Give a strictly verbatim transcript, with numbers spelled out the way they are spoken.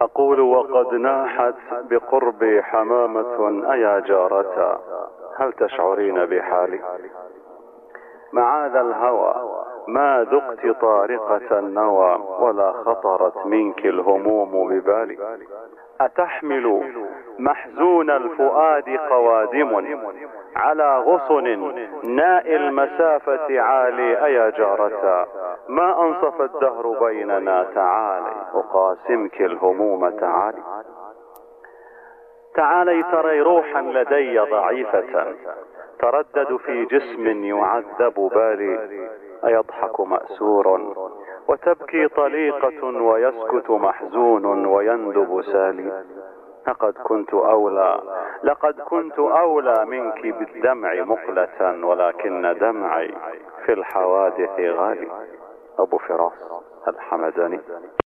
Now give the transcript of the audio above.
أقول وقد ناحت بقربي حمامة أيا جارتا، هل تشعرين بحالي؟ معاذ الهوى ما ذقت طارقة النوى، ولا خطرت منك الهموم ببالي. أتحمل محزون الفؤاد قوادم على غصن ناء المسافة عالي أيا جارتا، ما أنصف الدهر بيننا تعالي أقاسمك الهموم تعالي. تعالي تري روحا لدي ضعيفة تردد في جسم يعذب بالي، أيضحك مأسور وتبكي طليقة ويسكت محزون ويندب سالي. لقد كنت أولى لقد كنت أولى منك بالدمع مقلة، ولكن دمعي في الحوادث غالي. أبو فراس الحمداني.